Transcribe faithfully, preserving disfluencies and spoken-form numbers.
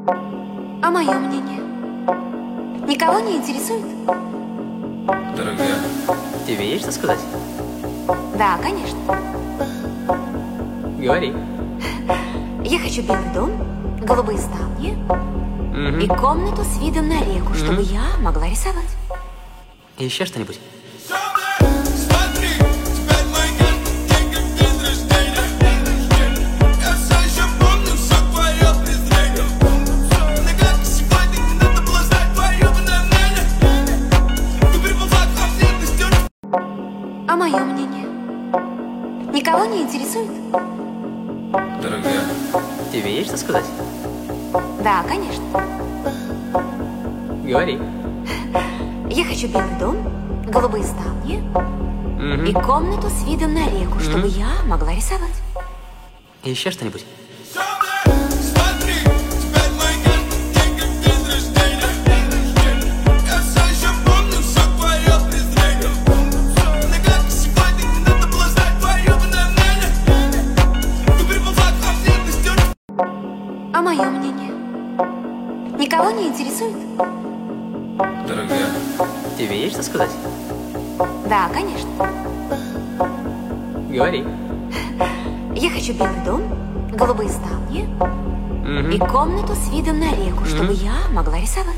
А мое мнение? Никого не интересует? Дорогая, тебе есть что сказать? Да, конечно. Говори. Я хочу белый дом, голубые ставни Мгм. и комнату с видом на реку, чтобы Мгм. я могла рисовать. Еще что-нибудь? Смотри, теперь мой нет, день как день рождения. Я все еще помню все твое презрение. На как сегодня не надо было знать твое мнение. Ты приползла ко мне, ты стерла. А мое мнение? Никого не интересует? Дорогая, тебе есть что сказать? Да, конечно. Говори. Я хочу белый дом, голубые ставни Мгм. и комнату с видом на реку, чтобы я могла рисовать. Еще что-нибудь? Смотри, теперь мой нет, день как день рождения. Я все еще помню все твое презрение. На как сегодня не надо было знать твое мнение. Ты приползла ко мне, ты стерла. А мое мнение? Никого не интересует? Дорогая, тебе есть что сказать? Да, конечно. Говори. Я хочу белый дом, голубые ставни Мгм. и комнату с видом на реку, чтобы я могла рисовать.